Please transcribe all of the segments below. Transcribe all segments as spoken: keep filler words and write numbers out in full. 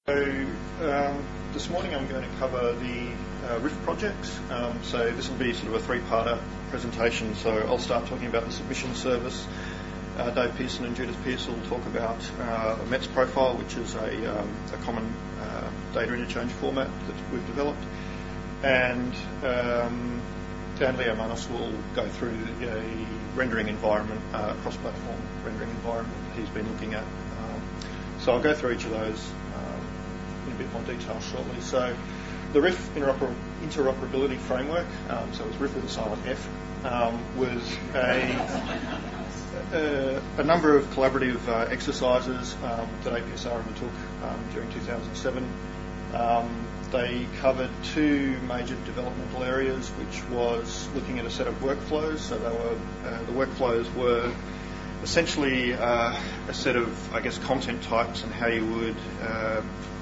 So um, this morning I'm going to cover the uh, R I F projects. Um, so this will be sort of a three-parter presentation. So I'll start talking about the submission service. Uh, Dave Pearson and Judith Pearce will talk about uh, a METS profile, which is a, um, a common uh, data interchange format that we've developed. And um, Dan Leo Manos will go through a rendering environment, uh, cross-platform rendering environment that he's been looking at. Um, so I'll go through each of those in a bit more detail shortly. So the R I F interoper- interoperability framework, um, so it's R I F with a silent F, um, was a, a, a number of collaborative uh, exercises um, that A P S R undertook um, during two thousand seven. Um, they covered two major developmental areas, which was looking at a set of workflows. So they were, uh, the workflows were essentially uh, a set of, I guess, content types and how you would uh,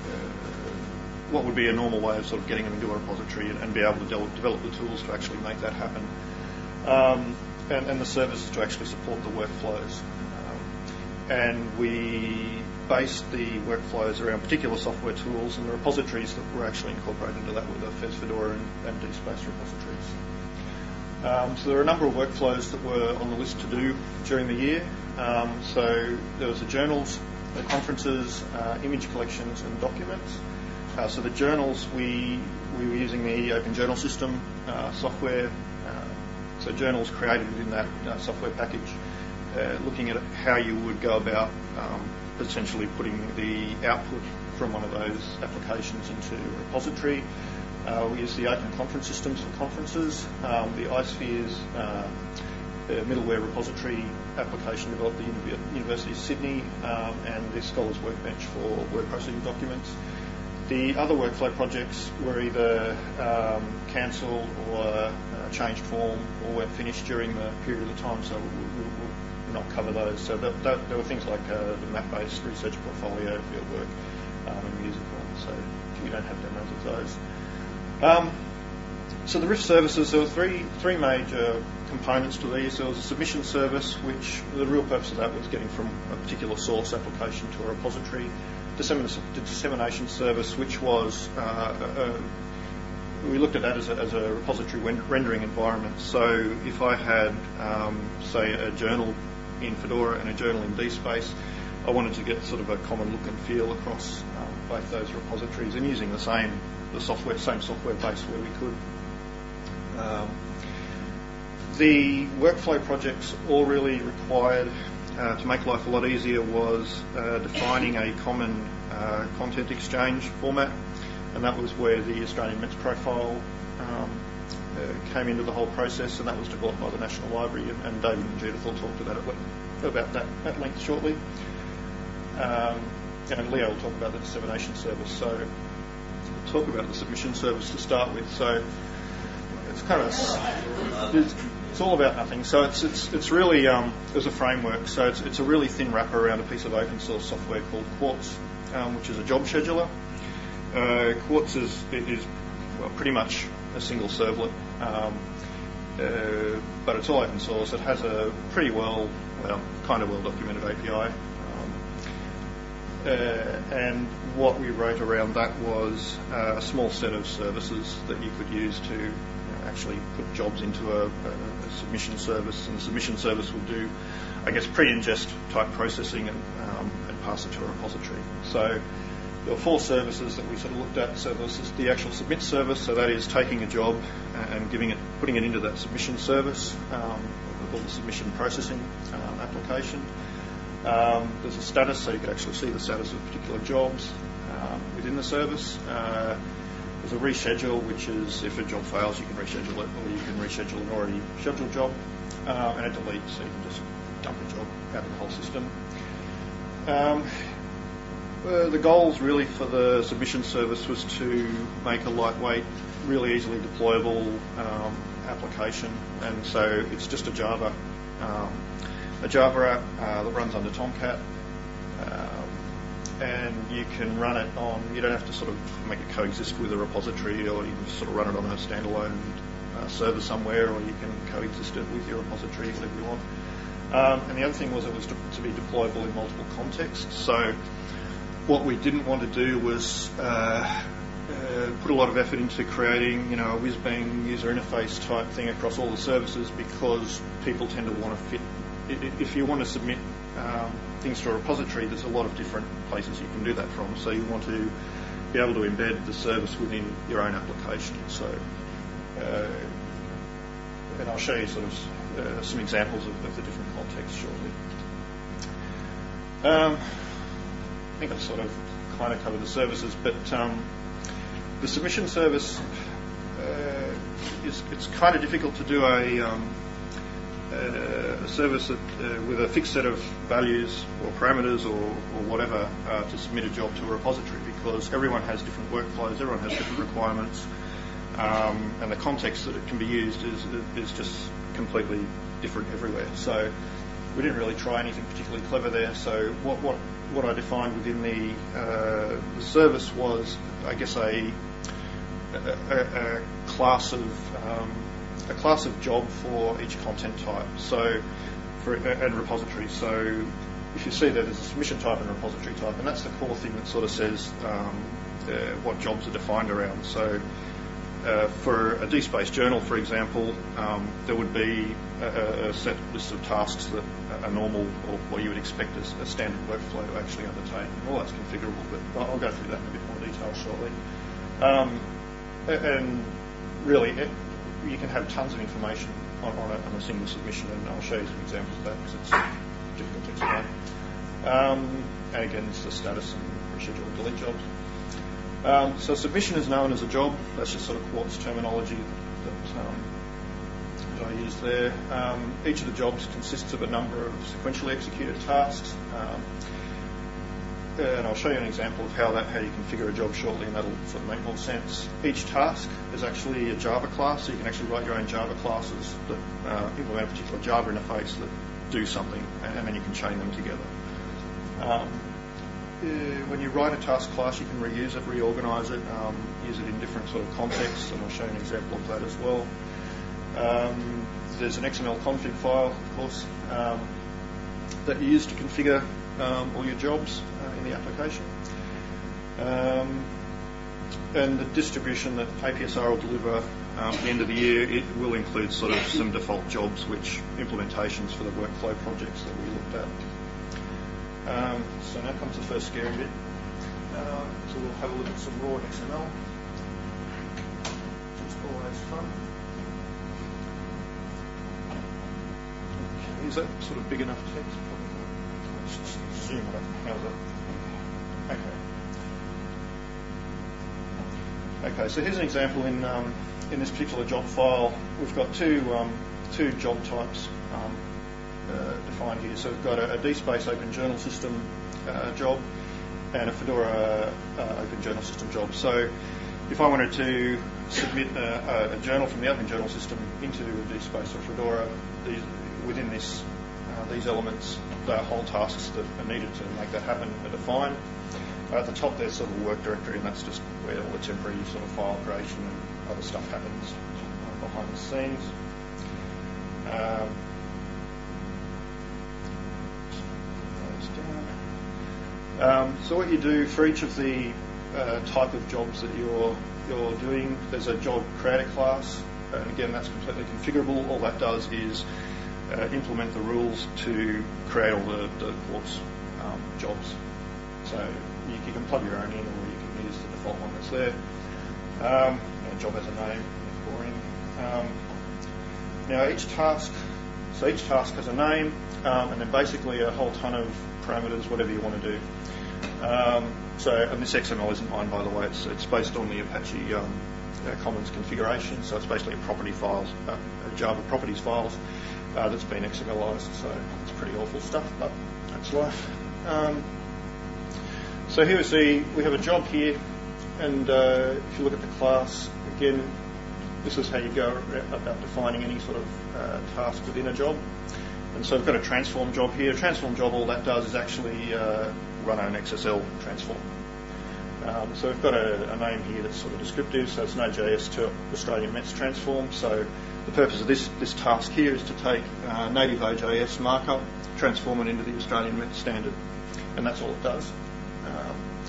what would be a normal way of sort of getting them into a repository and, and be able to de- develop the tools to actually make that happen, um, and, and the services to actually support the workflows. Um, and we based the workflows around particular software tools, and the repositories that were actually incorporated into that were the Fez Fedora and, and DSpace repositories. Um, so there are a number of workflows that were on the list to do during the year. Um, so there was the journals, the conferences, uh, image collections, and documents. Uh, so the journals, we we were using the Open Journal System uh, software. Uh, so journals created within that uh, software package, uh, looking at how you would go about um, potentially putting the output from one of those applications into a repository. Uh, we use the Open Conference Systems for conferences, um, the iSpheres uh, the middleware repository application developed at the University of Sydney, um, and the Scholars Workbench for word processing documents. The other workflow projects were either um, cancelled or uh, changed form or weren't finished during the period of the time, so we will not cover those. So that, that, there were things like uh, the map-based research portfolio, fieldwork, um, and musical, so we don't have demos of those. Um, so the R I F services, there were three three major components to these. There was a submission service, which the real purpose of that was getting from a particular source application to a repository. The dissemination service, which was, uh, uh, we looked at that as a, as a repository rendering environment. So if I had, um, say, a journal in Fedora and a journal in DSpace, I wanted to get sort of a common look and feel across um, both those repositories and using the same the software, same software base where we could. Um, the workflow projects all really required, Uh, to make life a lot easier, was uh, defining a common uh, content exchange format, and that was where the Australian METS profile um, uh, came into the whole process, and that was developed by the National Library, and, and David and Judith will talk about, it, about that at length shortly. Um, and Leo will talk about the dissemination service. So we'll talk about the submission service to start with. So it's kind of it's, It's all about nothing. So it's it's it's really um, as a framework. So it's it's a really thin wrapper around a piece of open source software called Quartz, um, which is a job scheduler. Uh, Quartz is is well, pretty much a single servlet, um, uh, but it's all open source. It has a pretty well, well, kind of well documented A P I. Um, uh, and what we wrote around that was uh, a small set of services that you could use to actually put jobs into a, a, a submission service, and the submission service will do, I guess, pre-ingest type processing and, um, and pass it to a repository. So there were four services that we sort of looked at. So this is the actual submit service, so that is taking a job and giving it, putting it into that submission service, um, called the submission processing um, application. Um, there's a status, so you could actually see the status of particular jobs um, within the service. Uh, There's a reschedule, which is if a job fails, you can reschedule it, or you can reschedule an already scheduled job, uh, and a delete, so you can just dump a job out of the whole system. Um, uh, the goals really for the submission service was to make a lightweight, really easily deployable um, application, and so it's just a Java, um, a Java app uh, that runs under Tomcat. Um, And you can run it on, you don't have to sort of make it coexist with a repository, or you can just sort of run it on a standalone uh, server somewhere, or you can coexist it with your repository, whatever you want. Um, and the other thing was it was to, to be deployable in multiple contexts. So what we didn't want to do was uh, uh, put a lot of effort into creating, you know, a whiz-bang user interface type thing across all the services, because people tend to want to fit. If you want to submit um, things to a repository, there's a lot of different places you can do that from. So you want to be able to embed the service within your own application. So, uh, and I'll show you sort of uh, some examples of, of the different contexts shortly. Um, I think I've sort of kind of covered the services, but um, the submission service uh, is it's kind of difficult to do a, um, a service that, uh, with a fixed set of values or parameters or, or whatever uh, to submit a job to a repository, because everyone has different workflows, everyone has different requirements, um, and the context that it can be used is is just completely different everywhere. So we didn't really try anything particularly clever there. So what what what I defined within the, uh, the service was, I guess, a a, a class of um, a class of job for each content type. So for and repository. So if you see that there's a submission type and a repository type, and that's the core thing that sort of says um, uh, what jobs are defined around. So Uh, for a DSpace journal, for example, um, there would be a, a set list of tasks that are normal, or what you would expect as a standard workflow to actually undertake. And all that's configurable, but I'll go through that in a bit more detail shortly. Um, and really, it, you can have tons of information on, on, a, on a single submission, and I'll show you some examples of that because it's difficult to explain. Um, and again, it's the status and reschedule and delete jobs. Um, so submission is known as a job. That's just sort of Quartz terminology that, um, that I used there. Um, each of the jobs consists of a number of sequentially executed tasks, um, and I'll show you an example of how that how you configure a job shortly, and that'll sort of make more sense. Each task is actually a Java class, so you can actually write your own Java classes that uh, implement a particular Java interface that do something, and, and then you can chain them together. Um, Uh, when you write a task class, you can reuse it, reorganise it, um, use it in different sort of contexts, and I'll show you an example of that as well. Um, there's an X M L config file, of course, um, that you use to configure um, all your jobs uh, in the application. Um, and the distribution that A P S R will deliver um, at the end of the year, it will include sort of some default jobs, which implementations for the workflow projects that we looked at. Um, so now comes the first scary bit. Uh, so we'll have a look at some raw X M L, which is always fun. Okay, is that sort of big enough text? Let's just zoom it up. How's that? Okay. Okay, so here's an example in um, in this particular job file. We've got two um, two job types. Um, Uh, defined here. So we've got a, a DSpace Open Journal System uh, job and a Fedora uh, Open Journal System job. So if I wanted to submit a, a journal from the Open Journal System into a DSpace or Fedora, these, within this, uh, these elements, the whole tasks that are needed to make that happen are defined. Uh, at the top there's sort of a work directory, and that's just where all the temporary sort of file creation and other stuff happens uh, behind the scenes. Um, Um, so what you do for each of the uh, type of jobs that you're you're doing, there's a job creator class, and again that's completely configurable. All that does is uh, implement the rules to create all the, the Quartz um, jobs. So you, you can plug your own in, or you can use the default one that's there. Um, and job has a name, boring. Um, now each task, so each task has a name, um, and then basically a whole ton of parameters, whatever you want to do. Um, so, and this X M L isn't mine, by the way. It's it's based on the Apache um, uh, Commons configuration. So it's basically a property files, uh, a Java properties files uh, that's been X M Lized. So it's pretty awful stuff, but that's life. Um, so here we see we have a job here, and uh, if you look at the class again, this is how you go about defining any sort of uh, task within a job. And so we've got a transform job here. A transform job, all that does is actually uh, run an X S L transform. Um, so we've got a, a name here that's sort of descriptive, so it's Node.js to Australian Mets transform. So the purpose of this, this task here is to take uh, native O J S markup, transform it into the Australian Mets standard, and that's all it does. Um,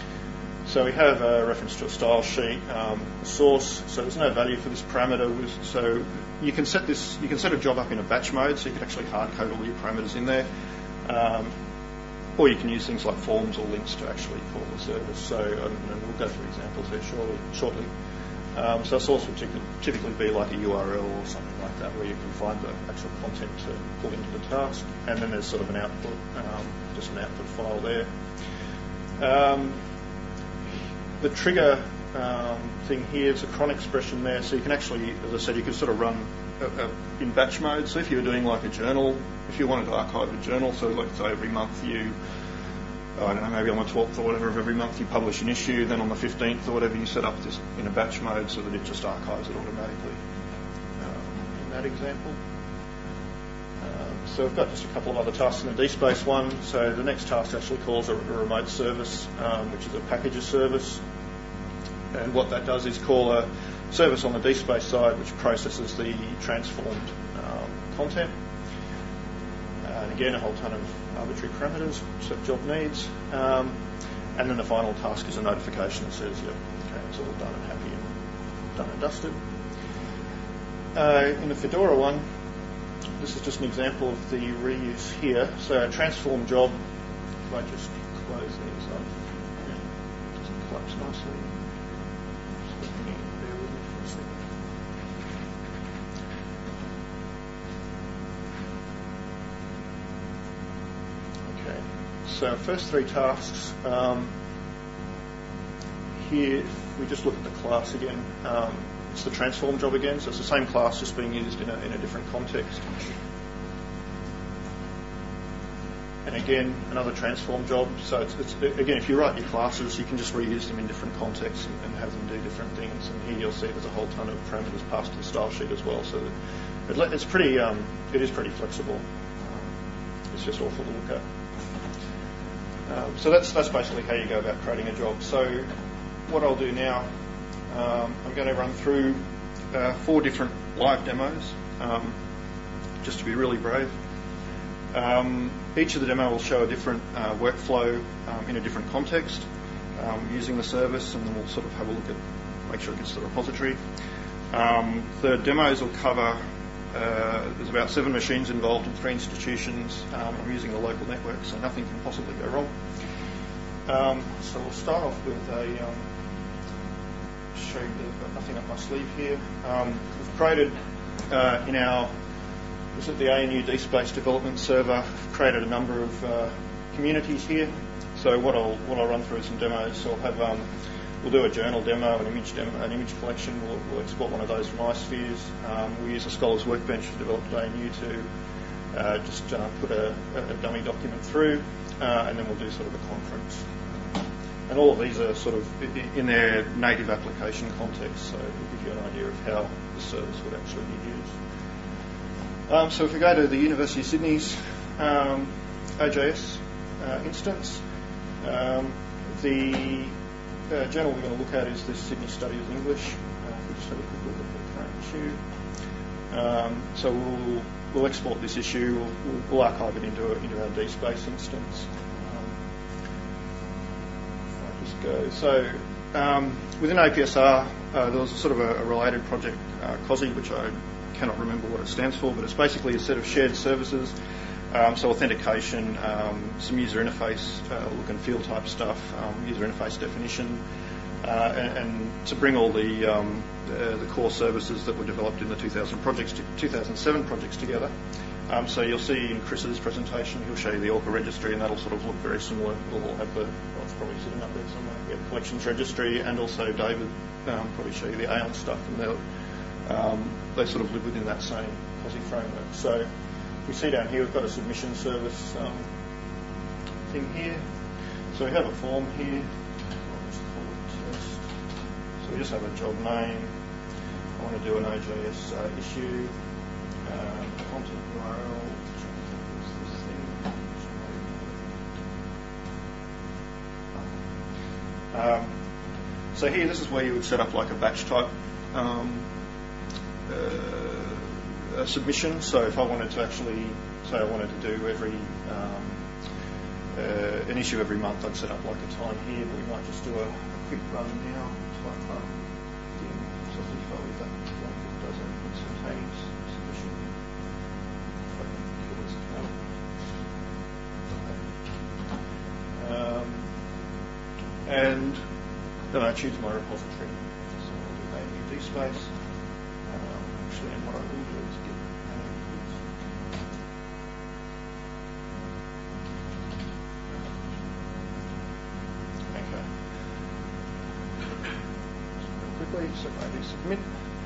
so we have a reference to a style sheet, um, a source. So there's no value for this parameter. So you can set this, you can set a job up in a batch mode, so you can actually hard code all your parameters in there, um, or you can use things like forms or links to actually call the service. So um, and we'll go through examples there shortly. shortly. Um, so a source would typically be like a U R L or something like that, where you can find the actual content to pull into the task, and then there's sort of an output, um, just an output file there. Um, the trigger um, thing here is a cron expression there, so you can actually, as I said, you can sort of run a, a, in batch mode. So if you were doing like a journal, if you wanted to archive a journal, so like say every month you, I don't know, maybe on the twelfth or whatever of every month you publish an issue, then on the fifteenth or whatever you set up this in a batch mode so that it just archives it automatically um, in that example. Um, so we've got just a couple of other tasks in the dspace one. So the next task actually calls a, a remote service, um, which is a packages service. And what that does is call a service on the dspace side which processes the transformed um, content. And again, a whole ton of arbitrary parameters, so job needs. Um, and then the final task is a notification that says, yeah, okay, it's all done and happy and done and dusted. Uh, in the Fedora one, this is just an example of the reuse here. So a transform job, if I just close these up, yeah, it doesn't collapse nicely. Just let me bear with me for a second. So our first three tasks, um, here, if we just look at the class again, um, it's the transform job again, so it's the same class just being used in a, in a different context. And again, another transform job, so it's, it's, again, if you write your classes, you can just reuse them in different contexts and, and have them do different things. And here you'll see there's a whole ton of parameters passed to the style sheet as well, so that it, it's pretty, um, it is pretty flexible. Um, it's just awful to look at. Um, so that's that's basically how you go about creating a job. So what I'll do now, um, I'm going to run through uh, four different live demos, um, just to be really brave. Um, each of the demo will show a different uh, workflow um, in a different context um, using the service, and then we'll sort of have a look at, make sure it gets to the repository. Um, the demos will cover, uh, there's about seven machines involved in three institutions. Um, I'm using a local network, so nothing can possibly go wrong. Um, so we'll start off with a, um, show you that I've got nothing up my sleeve here. Um, we've created uh, in our, this is the A N U dspace development server, we've created a number of uh, communities here. So what I'll, what I'll run through is some demos. So I'll have, um, we'll do a journal demo, an image demo, an image collection. We'll, we'll export one of those from iSpheres. Um, we use a Scholars Workbench developed at A N U to uh, just uh, put a, a dummy document through, uh, and then we'll do sort of a conference. And all of these are sort of in their native application context, so it'll give you an idea of how the service would actually be used. Um, so if we go to the University of Sydney's um, O J S uh, instance, um, the uh, journal we're going to look at is the Sydney Study of English. Uh, if we just have a quick look at the current issue. Um, so we'll, we'll export this issue, we'll, we'll archive it into, a, into our dspace instance. Go. So um, within A P S R, uh, there was a sort of a, a related project, uh, C O S I, which I cannot remember what it stands for, but it's basically a set of shared services. Um, so authentication, um, some user interface, uh, look and feel type stuff, um, user interface definition, uh, and, and to bring all the um, uh, the core services that were developed in the two thousand projects, to two thousand seven projects together. Um, so you'll see in Chris's presentation, he'll show you the Orca registry, and that'll sort of look very similar. We'll have the, well, it's probably sitting up there somewhere. We have the collections registry, and also David um, probably show you the Aon stuff, and they'll, um, they sort of live within that same C O S I framework. So we see down here we've got a submission service um, thing here. So we have a form here. I'll just call it test. So we just have a job name. I want to do an O J S uh, issue. Um, content U R L, this thing. Um, so here, this is where you would set up like a batch type um, uh, a submission. So if I wanted to actually, say I wanted to do every um, uh, an issue every month, I'd set up like a time here, but we might just do a, a quick run now. It's like um, getting sausage file with that. Like it does an instantaneous submission. Um, and then I choose my repository. So I'll do A M U dspace. Um, actually, and what I will do is get okay. So quickly, so maybe submit.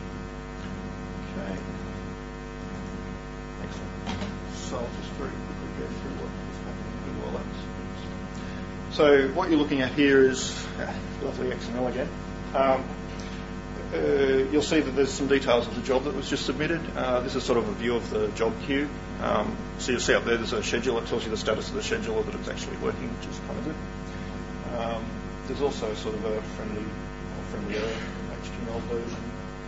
Okay. Excellent. So I'll just very quickly go through what is happening here while that submits. So what you're looking at here is ah, lovely X M L again. Um, uh, you'll see that there's some details of the job that was just submitted. Uh, this is sort of a view of the job queue. Um, so you'll see up there there's a schedule that tells you the status of the schedule, that it's actually working, which is kind of good. Um, there's also sort of a friendly, a friendlier H T M L version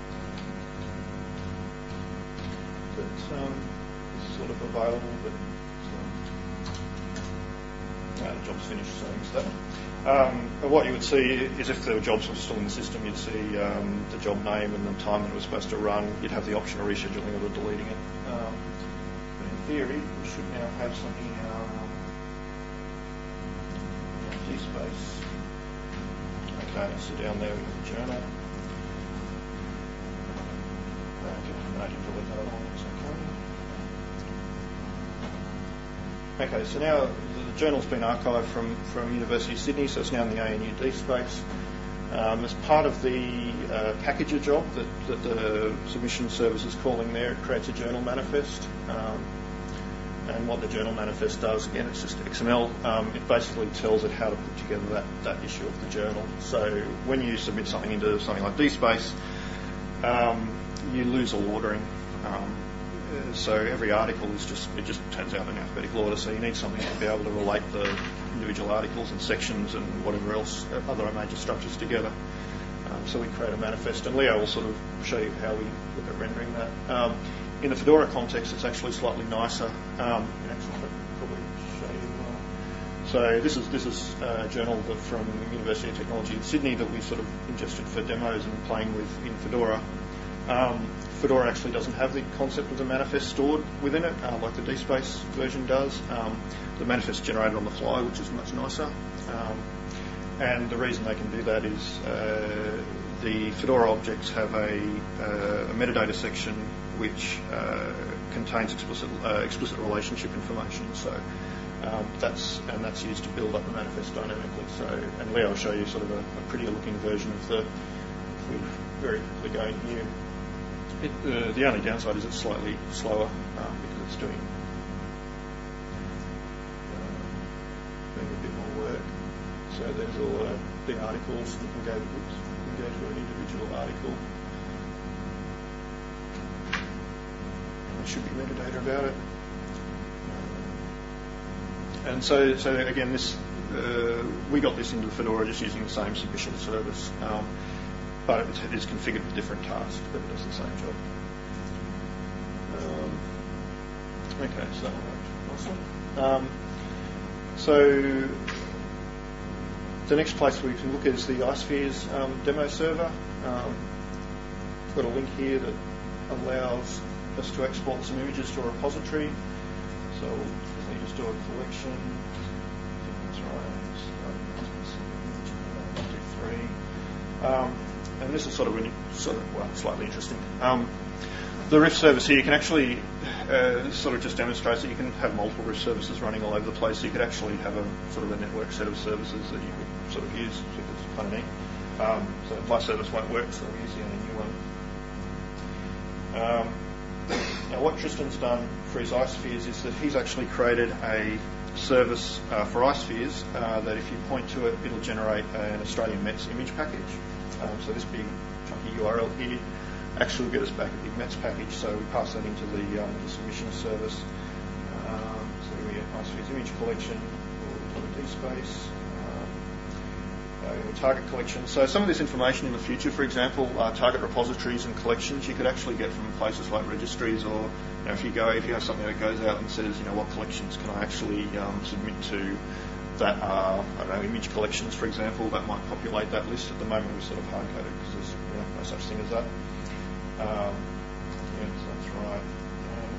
that um, is sort of available, but so, uh, the job's finished, so it's that. Um, and what you would see is if there were jobs still in the system, you'd see um, the job name and the time that it was supposed to run. You'd have the option of rescheduling it or deleting it. Um, but in theory, we should now have something in our um, dspace. Okay, so down there we have the journal. Okay, I can delete that along, it's okay. Okay, so now the journal's been archived from, from University of Sydney, so it's now in the A N U dspace. Um, as part of the uh, packager job that, that the submission service is calling there, it creates a journal manifest. Um, and what the journal manifest does, again, it's just X M L. Um, it basically tells it how to put together that, that issue of the journal. So when you submit something into something like dspace, um, you lose all ordering. Um, So every article is just, it just turns out in alphabetical order, so you need something to be able to relate the individual articles and sections and whatever else, other major structures together. Um, so we create a manifest, and Leo will sort of show you how we look at rendering that. Um, in the Fedora context, it's actually slightly nicer. Um, in actual fact, I'll probably show you. Uh, so this is this is a journal that from University of Technology in Sydney that we sort of ingested for demos and playing with in Fedora. Um, Fedora actually doesn't have the concept of the manifest stored within it, uh, like the dspace version does. Um, the manifest generated on the fly, which is much nicer. Um, and the reason they can do that is uh, the Fedora objects have a, uh, a metadata section which uh, contains explicit uh, explicit relationship information. So um, that's and that's used to build up the manifest dynamically. So and Leo will show you sort of a, a prettier looking version of the. If we very quickly go in here. It, uh, the only downside is it's slightly slower um, because it's doing, uh, doing a bit more work. So there's all uh, the articles. You can go, oops, you can go to an individual article. There should be metadata about it. And so, so again, this uh, we got this into Fedora just using the same submission service. Um, But it is configured for different tasks, but it does the same job. Um, okay, so that worked. Awesome. Um, so the next place we can look at is the iSpheres um, demo server. Um, we've got a link here that allows us to export some images to a repository. So we'll just do a collection. I think that's right. One, two, three. Um, And this is sort of, really, sort of well, slightly interesting. Um, the Riff service here, you can actually uh, sort of just demonstrates that you can have multiple Riff services running all over the place. So you could actually have a sort of a network set of services that you could sort of use, which is kind of neat. Um, so my service won't work, so we're using a new one. Um, now what Tristan's done for his iSpheres is that he's actually created a service uh, for iSpheres uh, that if you point to it, it'll generate an Australian Mets image package. Um, so this big chunky U R L here actually will get us back a big Mets package, so we pass that into the, um, the submission service. Um, so we get iSpheres image collection, or dspace, um, uh, target collection. So some of this information in the future, for example, uh, target repositories and collections, you could actually get from places like registries, or you know, if you go, if you have something that goes out and says, you know, what collections can I actually um, submit to that are, I don't know, image collections, for example, that might populate that list. At the moment, we're sort of hard-coded because there's you know, no such thing as that. Um, yeah, so that's right. Um,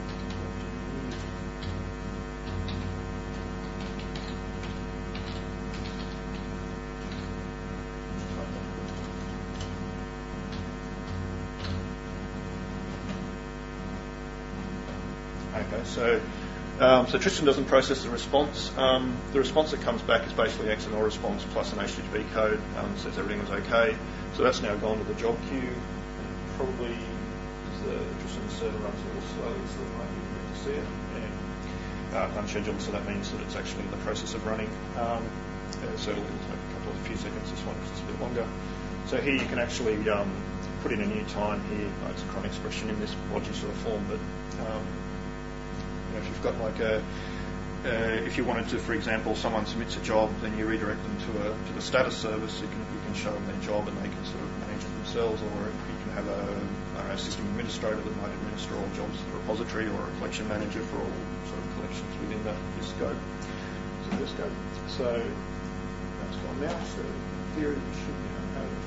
Okay, so um, so Tristan doesn't process the response. Um, the response that comes back is basically X M L response plus an H T T P code, um, says everything was okay. So that's now gone to the job queue. And probably the Tristan server runs a little slowly, so it might be good to see it. Yeah. Uh, unscheduled, so that means that it's actually in the process of running. Um, uh, so it'll take a couple of few seconds, this one, because it's a bit longer. So here you can actually um, put in a new time here. Oh, it's a cron expression in this Logi sort of form, but um, you know, if you've got like a, uh, if you wanted to, for example, someone submits a job, then you redirect them to a to the status service. You can you can show them their job and they can sort of manage it themselves, or you can have a, I don't know, a system administrator that might administer all jobs to the repository, or a collection manager for all sort of collections within the, this scope. So this scope. So that's gone now. So in theory, we should now have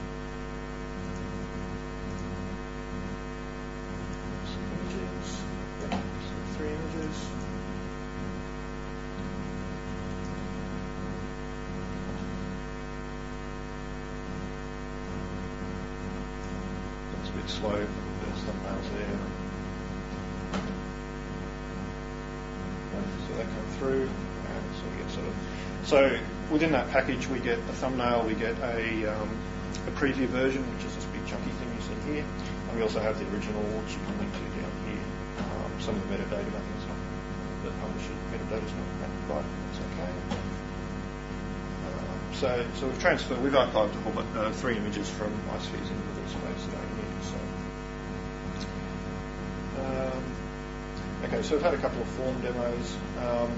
some images. Yeah, so three images. That's a bit slow. There's thumbnails there. So they come through, and so we get sort of. So within that package, we get a thumbnail, we get a um, a preview version, which is this big chunky thing you see here, and we also have the original, which you can link to down here. Um, some of the metadata, nothing's not the publisher metadata's not provided. It's okay. Um, so so we've transferred, we've archived a whole bunch, uh, three images from iSpheres into the space down here. So. Um, Okay, so we've had a couple of form demos. Um,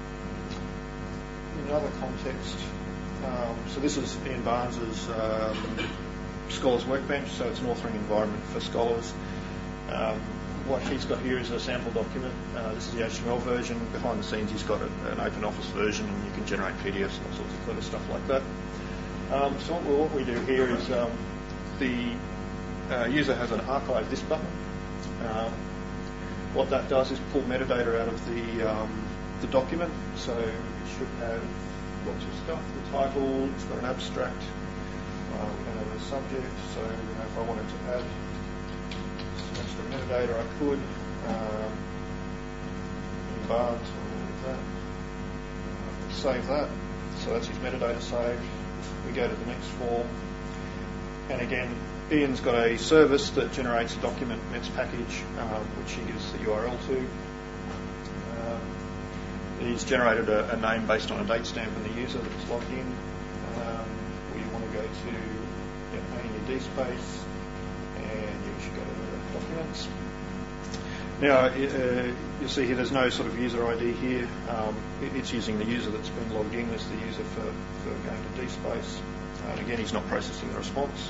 in another context, um, so this is Ian Barnes's um, Scholars Workbench, so it's an authoring environment for scholars. Um, what he's got here is a sample document. Uh, this is the H T M L version. Behind the scenes, he's got a, an open office version, and you can generate P D Fs and all sorts of clever stuff like that. Um, so what we, what we do here is um, the uh, user has an archive this button. Um, What that does is pull metadata out of the um, the document. So it should have lots of stuff. The title, it's got an abstract. Uh, we don't have a subject. So you know, if I wanted to add some extra metadata, I could. Um, in Barnes, or that. Uh, save that. So that's his metadata saved. We go to the next form, and again, Ian's got a service that generates a document mets package, um, which he gives the U R L to. Um, he's generated a, a name based on a date stamp in the user that's logged in. Um, we want to go to yeah, A N U D space, and you should go to documents. Now, uh, you'll see here there's no sort of user I D here. Um, it, it's using the user that's been logged in as the user for, for going to D space. Uh, and again, he's not processing the response.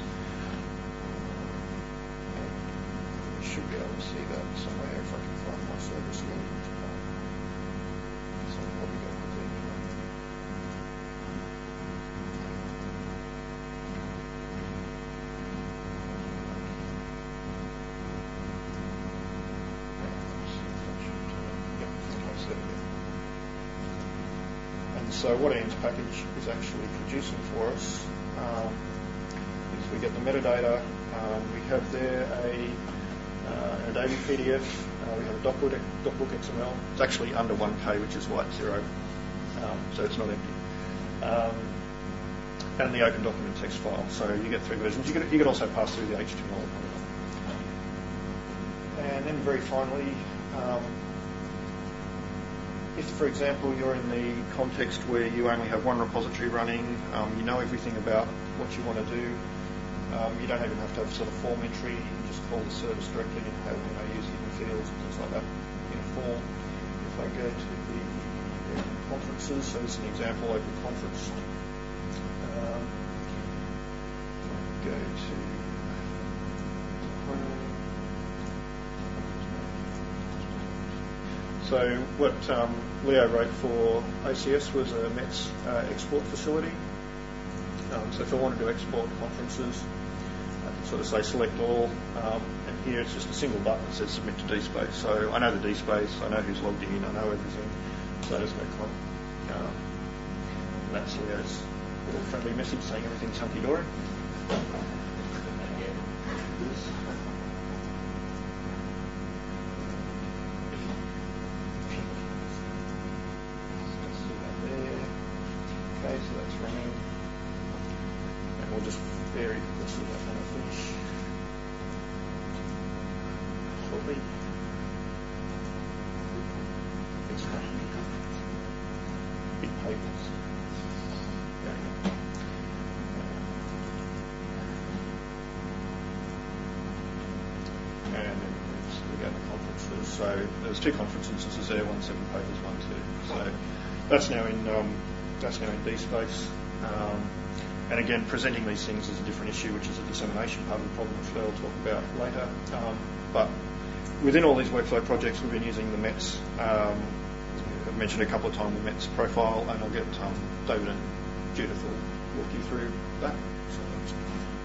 Should be able to see that somewhere if I can find my service again. So I'll probably go quickly anyway. Yep, I see it again. And so what Ian's package is actually producing for us um, is we get the metadata. Um, we have there a Uh, an Adobe P D F, uh, we have a DocBook, DocBook X M L. It's actually under one K, which is why it's zero, um, so it's not empty. Um, and the Open Document text file. So you get three versions. You could, you could also pass through the H T M L. And then very finally, um, if, for example, you're in the context where you only have one repository running, um, you know everything about what you want to do. Um, you don't even have to have sort of form entry. You can just call the service directly and have you know, use hidden fields and things like that in a form. If I go to the open conferences, so this is an example open conference. Um, go to So what um, Leo wrote for A C S was a METS uh, export facility. Um, so if I wanted to export conferences, I can sort of say select all, um, and here it's just a single button that says submit to DSpace. So I know the DSpace, I know who's logged in, I know everything. So there's no con. Um, and that's Leo's little friendly message saying everything's hunky-dory. Okay, so that's running. And we'll just very quickly see that when I finish. Shortly. It's not big papers. There we go. And then we go to conferences. So there's two conference instances there, one seven papers, one two. So that's now in um, that's now in DSpace. Um, and again, presenting these things is a different issue, which is a dissemination part of the problem, which I'll talk about later. Um, but within all these workflow projects, we've been using the METS. Um, I've mentioned a couple of times the METS profile, and I'll get um, David and Judith will walk you through that. So,